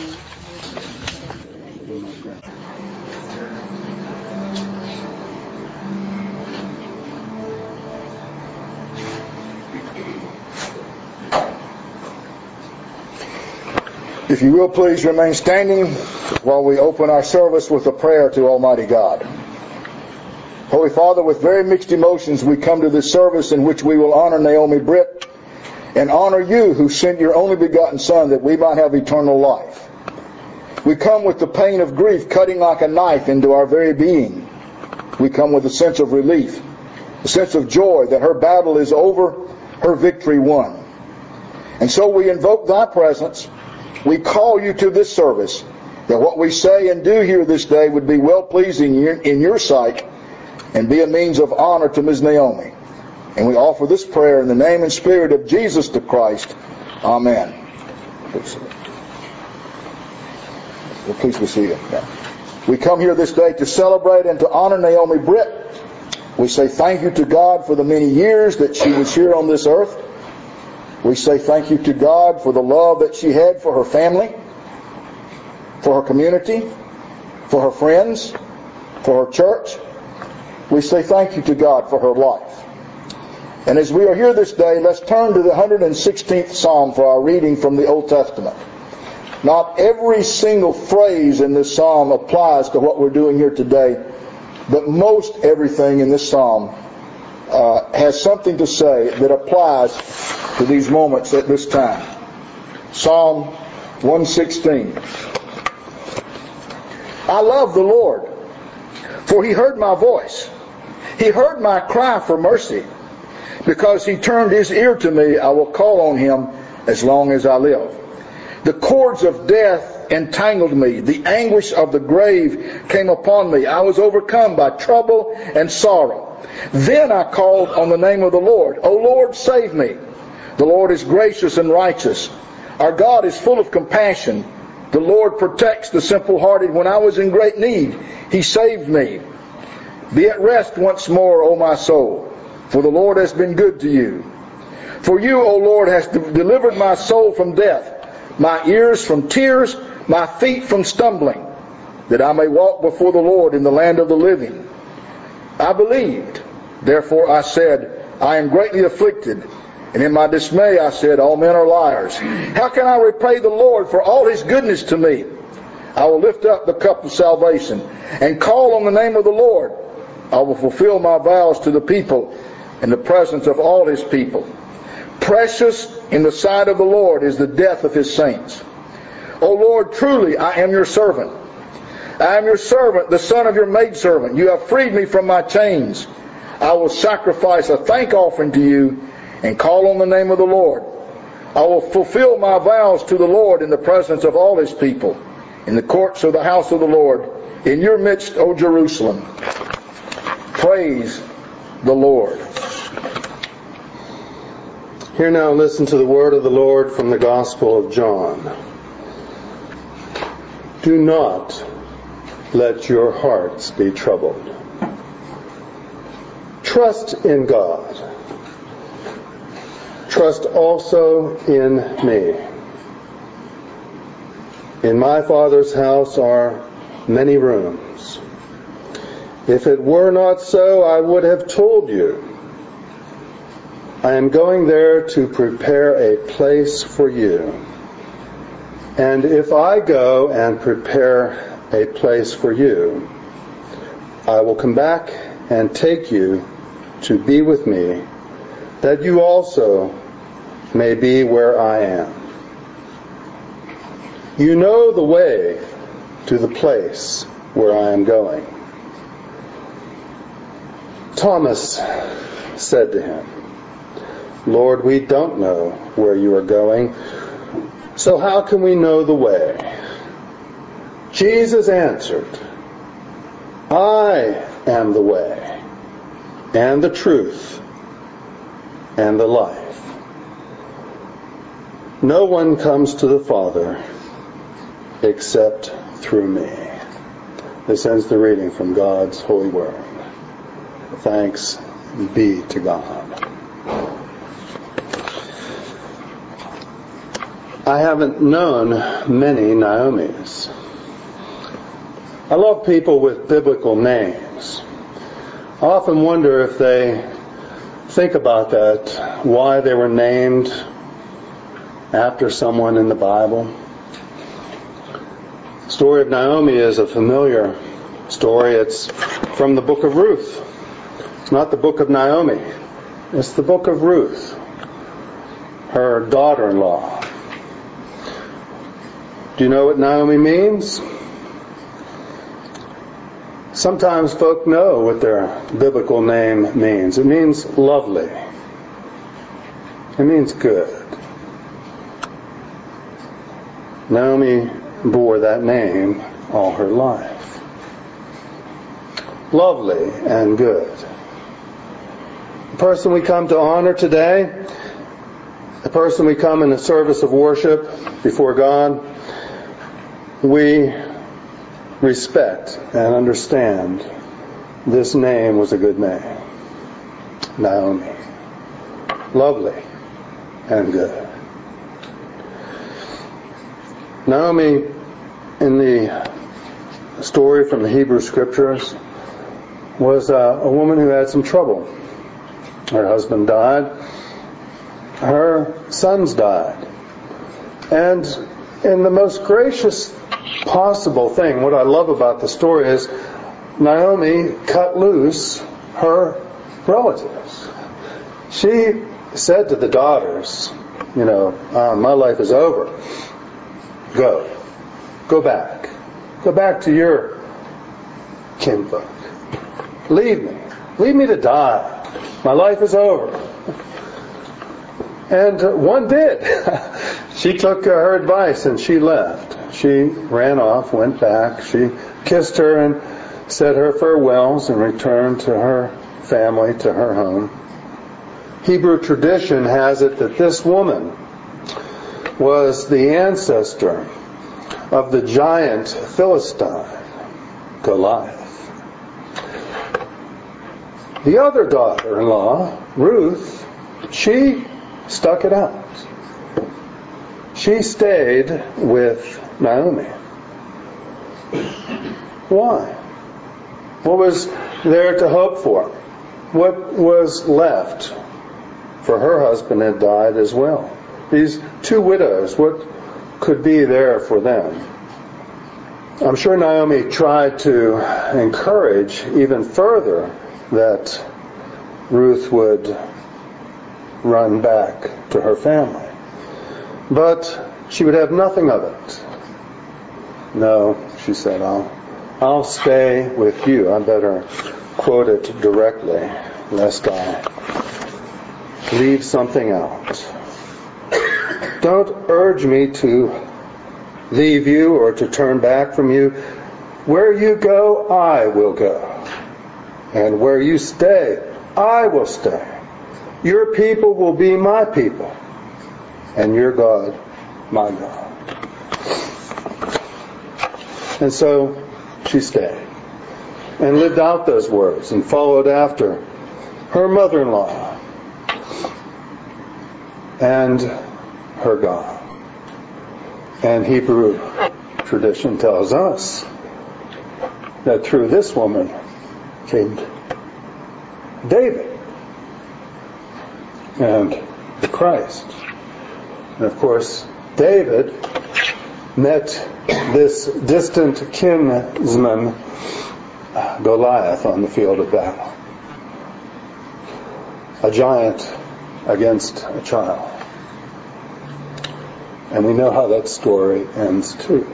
If you will, please remain standing while we open our service with a prayer to Almighty God. Holy Father, with very mixed emotions, we come to this service in which we will honor Naomi Britt and honor you who sent your only begotten Son that we might have eternal life. We come with the pain of grief cutting like a knife into our very being. We come with a sense of relief, a sense of joy that her battle is over, her victory won. And so we invoke thy presence. We call you to this service, that what we say and do here this day would be well-pleasing in your sight and be a means of honor to Ms. Naomi. And we offer this prayer in the name and spirit of Jesus the Christ. Amen. Please be seated. We come here this day to celebrate and to honor Naomi Britt. We say thank you to God for the many years that she was here on this earth. We say thank you to God for the love that she had for her family, for her community, for her friends, for her church. We say thank you to God for her life. And as we are here this day, let's turn to the 116th Psalm for our reading from the Old Testament. Not every single phrase in this psalm applies to what we're doing here today, but most everything in this psalm has something to say that applies to these moments at this time. Psalm 116. I love the Lord, for He heard my voice. He heard my cry for mercy. Because He turned His ear to me, I will call on Him as long as I live. The cords of death entangled me. The anguish of the grave came upon me. I was overcome by trouble and sorrow. Then I called on the name of the Lord. O Lord, save me. The Lord is gracious and righteous. Our God is full of compassion. The Lord protects the simple-hearted. When I was in great need, He saved me. Be at rest once more, O my soul, for the Lord has been good to you. For you, O Lord, hast delivered my soul from death, my ears from tears, my feet from stumbling, that I may walk before the Lord in the land of the living. I believed, therefore I said, I am greatly afflicted. And in my dismay I said, all men are liars. How can I repay the Lord for all His goodness to me? I will lift up the cup of salvation and call on the name of the Lord. I will fulfill my vows to the people in the presence of all His people. Precious in the sight of the Lord is the death of His saints. O Lord, truly I am your servant. I am your servant, the son of your maidservant. You have freed me from my chains. I will sacrifice a thank offering to you and call on the name of the Lord. I will fulfill my vows to the Lord in the presence of all His people, in the courts of the house of the Lord, in your midst, O Jerusalem. Praise the Lord. Here now listen to the word of the Lord from the Gospel of John. Do not let your hearts be troubled. Trust in God. Trust also in me. In my Father's house are many rooms. If it were not so, I would have told you. I am going there to prepare a place for you. And if I go and prepare a place for you, I will come back and take you to be with me, that you also may be where I am. You know the way to the place where I am going. Thomas said to Him, Lord, we don't know where you are going, so how can we know the way? Jesus answered, I am the way, and the truth, and the life. No one comes to the Father except through me. This ends the reading from God's holy word. Thanks be to God. I haven't known many Naomis. I love people with biblical names. I often wonder if they think about that, why they were named after someone in the Bible. The story of Naomi is a familiar story. It's from the book of Ruth. It's not the book of Naomi. It's the book of Ruth, her daughter-in-law. Do you know what Naomi means? Sometimes folk know what their biblical name means. It means lovely. It means good. Naomi bore that name all her life. Lovely and good. The person we come to honor today, the person we come in the service of worship before God, we respect and understand this name was a good name. Naomi. Lovely and good. Naomi, in the story from the Hebrew Scriptures, was a woman who had some trouble. Her husband died. Her sons died. And in the most gracious possible thing, what I love about the story is Naomi cut loose her relatives. She said to the daughters, my life is over. Go back. Go back to your kinfolk. Leave me to die. My life is over. And one did. She took her advice and she left. She ran off, went back. She kissed her and said her farewells and returned to her family, to her home. Hebrew tradition has it that this woman was the ancestor of the giant Philistine, Goliath. The other daughter-in-law, Ruth, she stuck it out. She stayed with Naomi. Why? What was there to hope for? What was left? For her husband had died as well. These two widows, what could be there for them? I'm sure Naomi tried to encourage even further that Ruth would run back to her family. But she would have nothing of it. No, she said, I'll stay with you. I better quote it directly, lest I leave something out. Don't urge me to leave you or to turn back from you. Where you go, I will go. And where you stay, I will stay. Your people will be my people, and your God, my God. And so she stayed and lived out those words and followed after her mother-in-law and her God. And Hebrew tradition tells us that through this woman came David and the Christ. And of course, David met this distant kinsman, Goliath, on the field of battle. A giant against a child. And we know how that story ends too.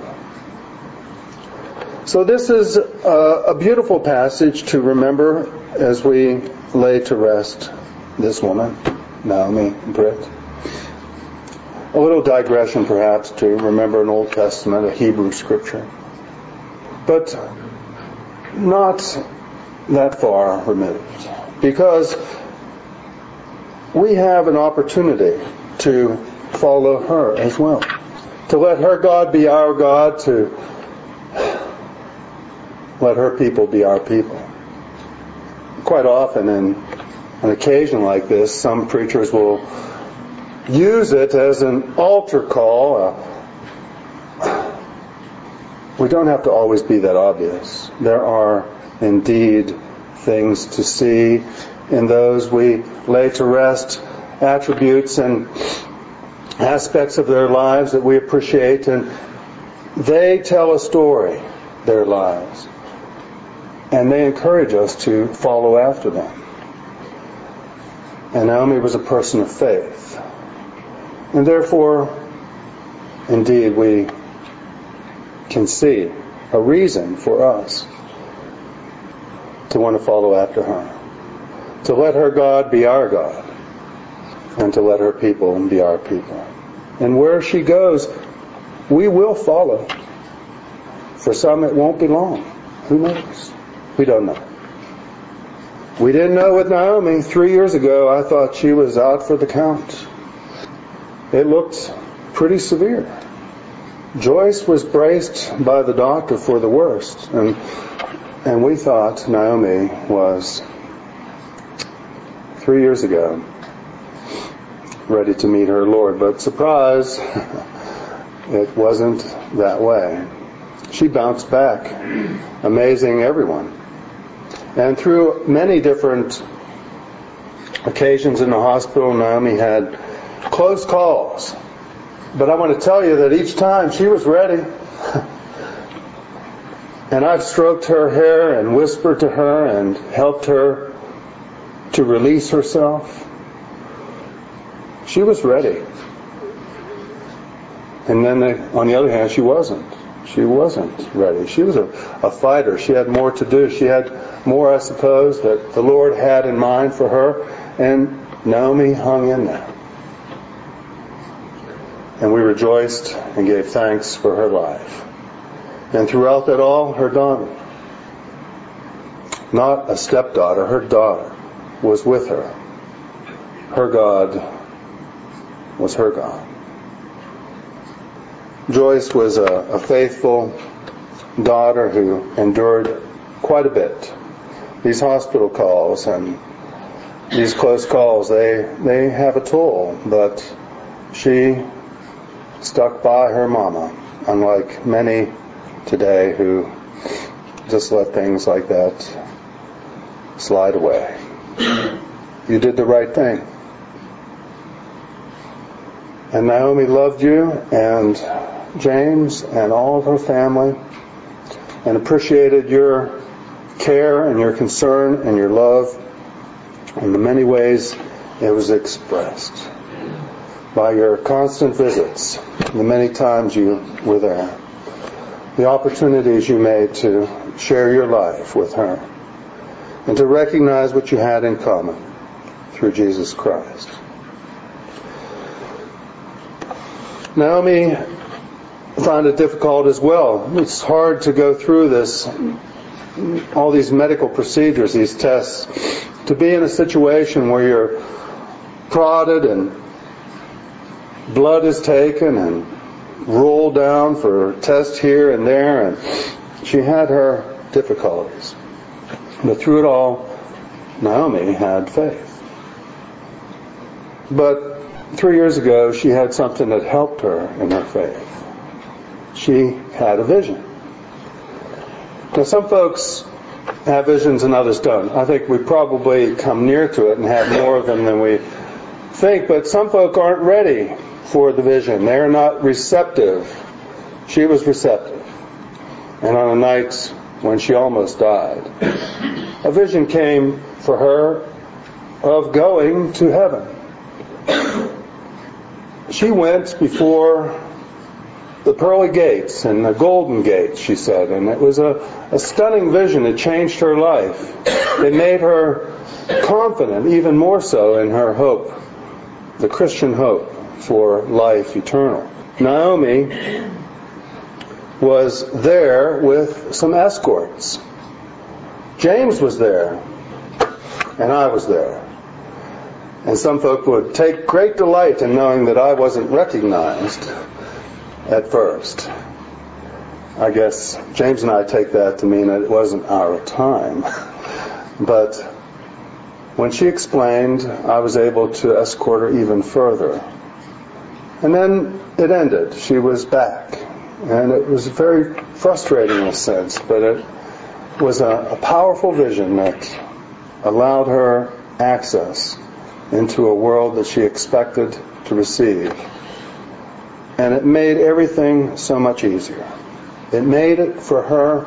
So this is a beautiful passage to remember as we lay to rest this woman, Naomi Britt. A little digression perhaps to remember an Old Testament, a Hebrew scripture. But not that far removed. Because we have an opportunity to follow her as well. To let her God be our God, to let her people be our people. Quite often in an occasion like this, some preachers will use it as an altar call. We don't have to always be that obvious. There are indeed things to see in those we lay to rest, attributes and aspects of their lives that we appreciate, and they tell a story, their lives, and they encourage us to follow after them. And Naomi was a person of faith, and therefore, indeed, we can see a reason for us to want to follow after her, to let her God be our God, and to let her people be our people. And where she goes, we will follow. For some, it won't be long. Who knows? We don't know. We didn't know with Naomi 3 years ago. I thought she was out for the count. It looked pretty severe. Joyce was braced by the doctor for the worst, and we thought Naomi was 3 years ago ready to meet her Lord. But surprise, it wasn't that way. She bounced back, amazing everyone. And through many different occasions in the hospital, Naomi had close calls. But I want to tell you that each time she was ready. And I've stroked her hair and whispered to her and helped her to release herself. She was ready. And then on the other hand, she wasn't. She wasn't ready. She was a fighter. She had more to do. She had more, I suppose, that the Lord had in mind for her. And Naomi hung in there. And we rejoiced and gave thanks for her life. And throughout that all, her daughter, not a stepdaughter, her daughter, was with her. Her God was her God. Joyce was a faithful daughter who endured quite a bit. These hospital calls and these close calls, they have a toll, but she stuck by her mama, unlike many today who just let things like that slide away. You did the right thing. And Naomi loved you and James and all of her family and appreciated your care and your concern and your love in the many ways it was expressed by your constant visits, the many times you were there, the opportunities you made to share your life with her, and to recognize what you had in common through Jesus Christ. Naomi found it difficult as well. It's hard to go through this, all these medical procedures, these tests, to be in a situation where you're prodded and blood is taken and rolled down for tests here and there, and she had her difficulties. But through it all, Naomi had faith. But 3 years ago, she had something that helped her in her faith. She had a vision. Now, some folks have visions and others don't. I think we probably come near to it and have more of them than we think, but some folk aren't ready for the vision. They're not receptive. She was receptive. And on a night when she almost died, a vision came for her of going to heaven. She went before the pearly gates and the golden gates, she said, and it was a stunning vision. It changed her life. It made her confident, even more so, in her hope, the Christian hope for life eternal. Naomi was there with some escorts. James was there, and I was there. And some folk would take great delight in knowing that I wasn't recognized at first. I guess James and I take that to mean that it wasn't our time. But when she explained, I was able to escort her even further And then it ended. She was back. And it was very frustrating in a sense, but it was a powerful vision that allowed her access into a world that she expected to receive. And it made everything so much easier. It made it for her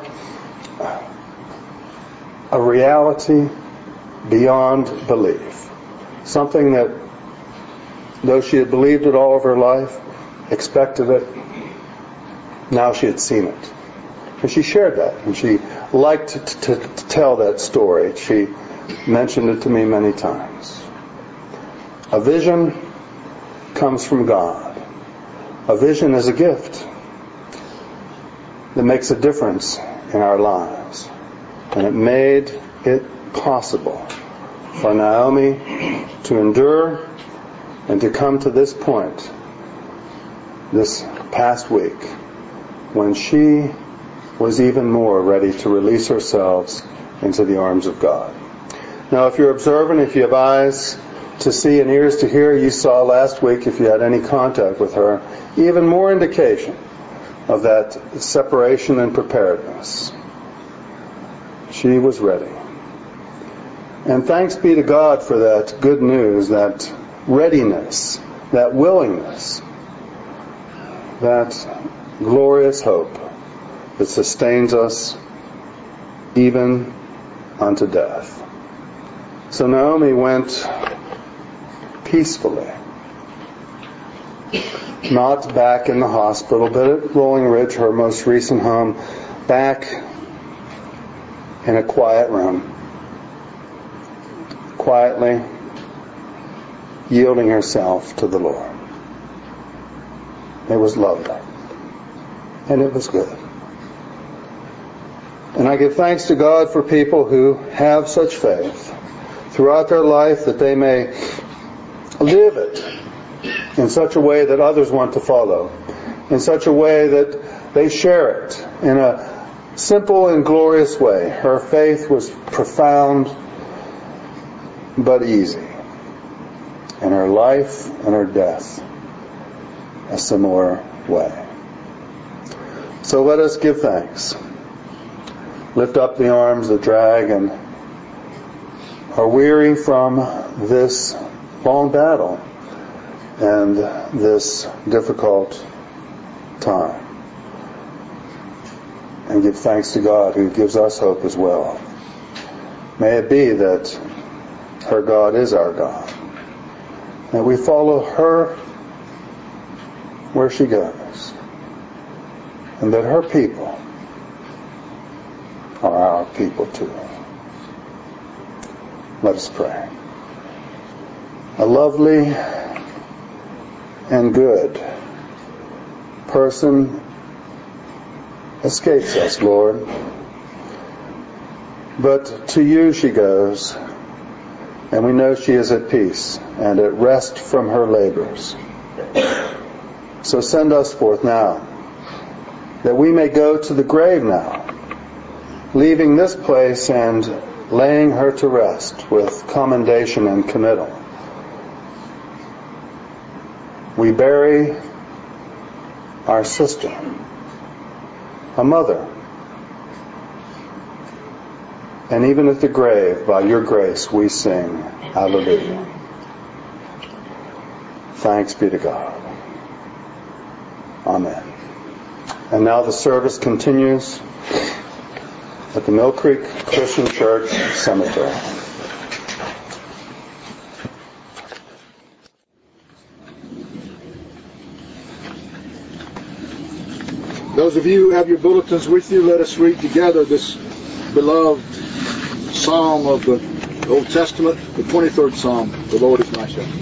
a reality beyond belief. Something that, though she had believed it all of her life, expected it, now she had seen it. And she shared that. And she liked to tell that story. She mentioned it to me many times. A vision comes from God. A vision is a gift that makes a difference in our lives. And it made it possible for Naomi to endure and to come to this point this past week when she was even more ready to release herself into the arms of God. Now, if you're observant, if you have eyes to see and ears to hear, you saw last week, if you had any contact with her, even more indication of that separation and preparedness. She was ready. And thanks be to God for that good news, that readiness, that willingness, that glorious hope that sustains us even unto death. So Naomi went peacefully, not back in the hospital, but at Rolling Ridge, her most recent home, back in a quiet room, quietly yielding herself to the Lord. It was lovely. And it was good. And I give thanks to God for people who have such faith throughout their life, that they may live it in such a way that others want to follow, in such a way that they share it in a simple and glorious way. Her faith was profound but easy, and her life and her death a similar way. So let us give thanks. Lift up the arms that drag and are weary from this long battle and this difficult time. And give thanks to God who gives us hope as well. May it be that her God is our God. That we follow her where she goes. And that her people are our people too. Let us pray. A lovely and good person escapes us, Lord. But to you she goes, and we know she is at peace and at rest from her labors. So send us forth now, that we may go to the grave now, leaving this place and laying her to rest with commendation and committal. We bury our sister, a mother, and even at the grave, by your grace, we sing Hallelujah. Thanks be to God. Amen. And now the service continues at the Mill Creek Christian Church Cemetery. Those of you who have your bulletins with you, let us read together this beloved psalm of the Old Testament, the 23rd Psalm. The Lord is my shepherd.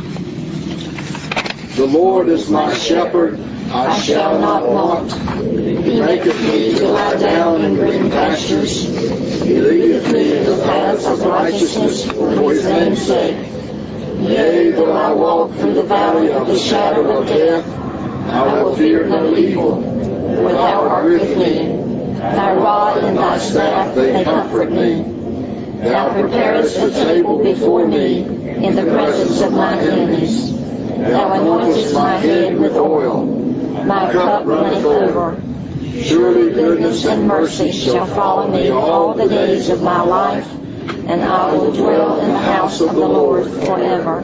The Lord is my shepherd, I shall not want. He maketh me to lie down in green pastures. He leadeth me in the paths of righteousness for his name's sake. Yea, though I walk through the valley of the shadow of death, I will fear no evil, for thou art with me. Thy rod and thy staff, they comfort me. Thou preparest a table before me in the presence of my enemies. Thou anointest my head with oil. My cup runneth over. Surely goodness and mercy shall follow me all the days of my life, and I will dwell in the house of the Lord forever.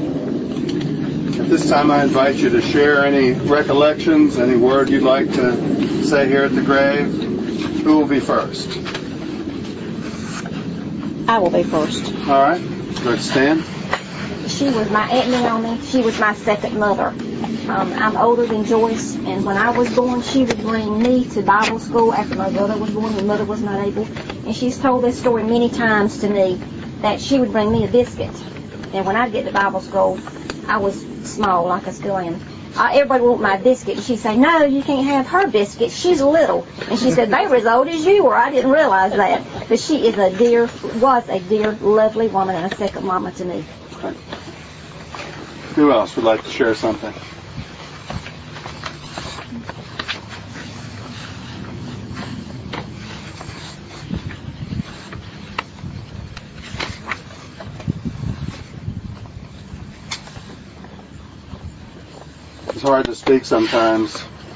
At this time, I invite you to share any recollections, any word you'd like to say here at the grave. Who will be first? I will be first. All right. Let's stand. She was my Aunt Naomi. She was my second mother. I'm older than Joyce, and when I was born, she would bring me to Bible school after my brother was born. My mother was not able. And she's told this story many times to me, that she would bring me a biscuit. And when I'd get to Bible school, I was small, like I still am. Everybody would want my biscuit. And she'd say, no, you can't have her biscuit. She's little. And she said, they were as old as you were. I didn't realize that. But she was a dear, lovely woman and a second mama to me. Who else would like to share something? It's hard to speak sometimes,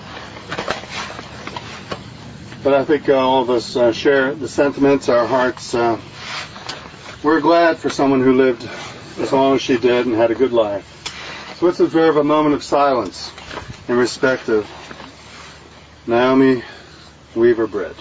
but I think all of us share the sentiments, our hearts. We're glad for someone who lived as long as she did and had a good life. So let's observe a moment of silence in respect of Naomi Weaver Britt.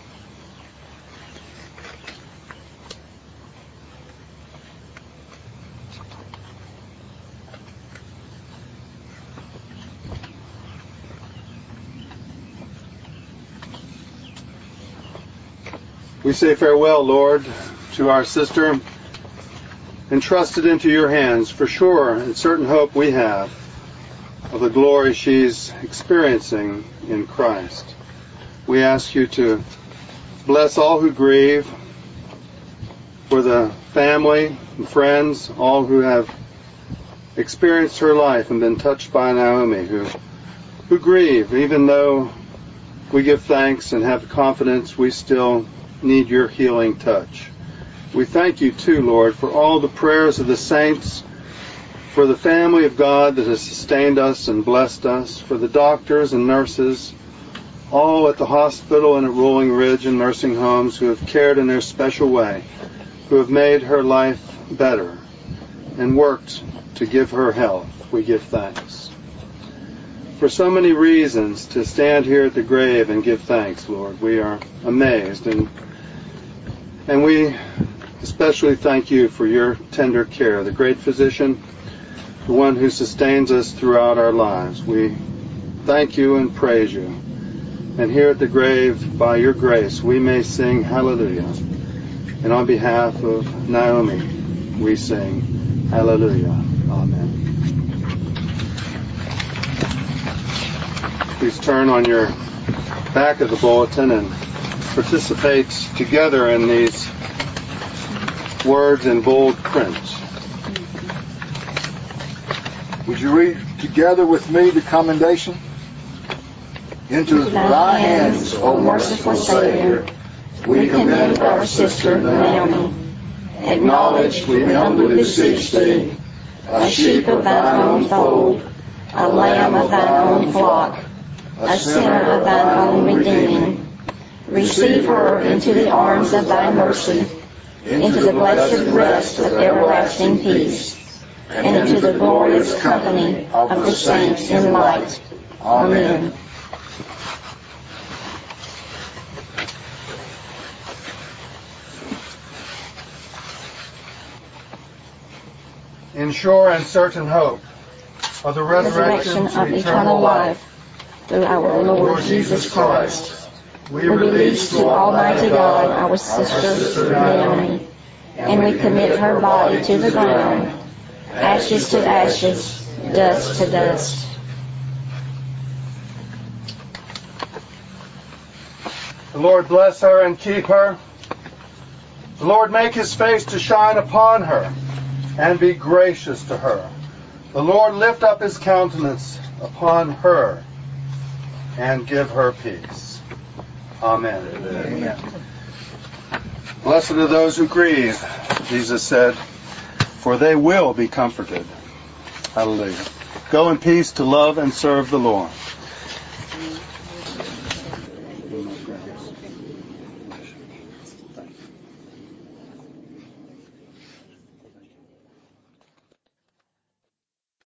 We say farewell, Lord, to our sister, entrusted into your hands, for sure and certain hope we have of the glory she's experiencing in Christ. We ask you to bless all who grieve, for the family and friends, all who have experienced her life and been touched by Naomi, who grieve, even though we give thanks and have confidence, we still need your healing touch. We thank you too, Lord, for all the prayers of the saints, for the family of God that has sustained us and blessed us, for the doctors and nurses, all at the hospital and at Rolling Ridge and nursing homes who have cared in their special way, who have made her life better and worked to give her health. We give thanks. For so many reasons to stand here at the grave and give thanks, Lord. We are amazed, and we especially thank you for your tender care, the great physician, the one who sustains us throughout our lives. We thank you and praise you. And here at the grave, by your grace, we may sing hallelujah. And on behalf of Naomi, we sing hallelujah. Amen. Please turn on your back of the bulletin and participate together in these words in bold print. Would you read together with me the commendation? Into thy hands, O merciful Savior, we commend our sister Naomi. Acknowledge, we humbly beseech thee, a sheep of thine own fold, a lamb of thine own flock, a sinner of thine own redeeming. Receive her into the arms of thy mercy, into the blessed rest of everlasting peace, and into the glorious company of the saints in light. Amen. In sure and certain hope of the resurrection of eternal life, through our Lord Jesus Christ, we release to Almighty God our sister Naomi, and we commit her body to the ground, ashes to ashes, dust to dust. The Lord bless her and keep her. The Lord make his face to shine upon her and be gracious to her. The Lord lift up his countenance upon her and give her peace. Amen. Amen. Blessed are those who grieve, Jesus said, for they will be comforted. Hallelujah. Go in peace to love and serve the Lord.